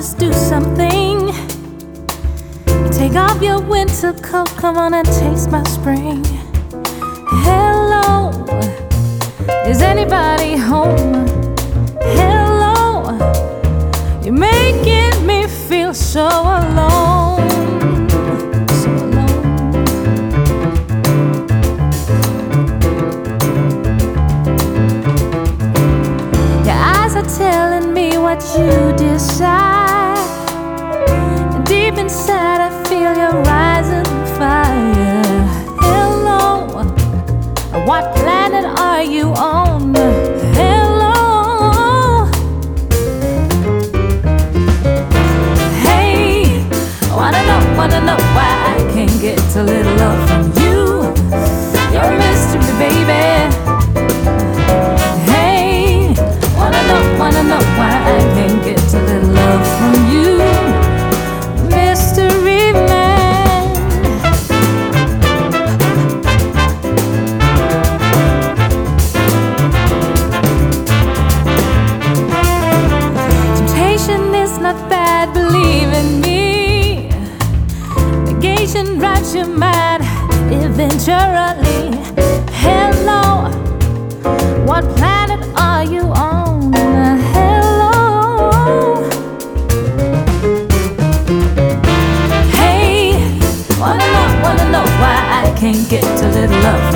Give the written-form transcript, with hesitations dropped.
just do something. Take off your winter coat, come on and taste my spring. Hello, is anybody home? Hello, you're making me feel so alone. So alone. Your eyes are telling me what you decide. Deep inside I feel your rising fire. Hello, what planet are you on? Hello, hey, wanna know why I can't get a little love from you. You're a mystery, baby. Hey, wanna know why I can't get a little love from you. Mystery man. Temptation is not bad, believe in me. Negation drives you mad eventually. Hello, what planet are you on? Hello, wanna know why I can't get a little love